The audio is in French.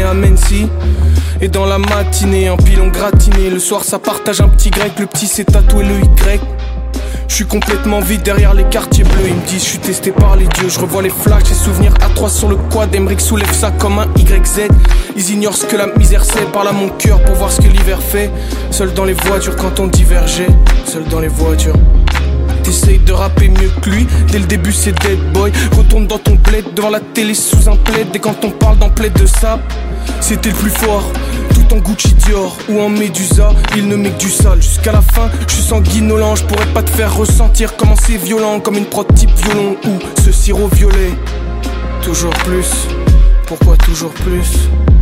la Mensi. Et dans la matinée, un pilon gratiné. Le soir, ça partage un petit grec. Le petit s'est tatoué le Y. Je suis complètement vide derrière les quartiers bleus. Ils me disent je suis testé par les dieux. Je revois les flashs, les souvenirs A3 sur le quad. Emmerich soulève ça comme un YZ. Ils ignorent ce que la misère c'est. Parle à mon cœur pour voir ce que l'hiver fait. Seul dans les voitures quand on divergeait. Seul dans les voitures. T'essayes de rapper mieux que lui. Dès le début c'est dead boy. Retourne dans ton bled devant la télé sous un plaid. Et quand on parle d'un plaid de sable, c'était le plus fort. Tout en Gucci Dior ou en Medusa. Il ne met que du sale jusqu'à la fin. Je suis sanguinolent, je pourrais pas te faire ressentir comment c'est violent. Comme une prod type violon ou ce sirop violet. Toujours plus, pourquoi toujours plus?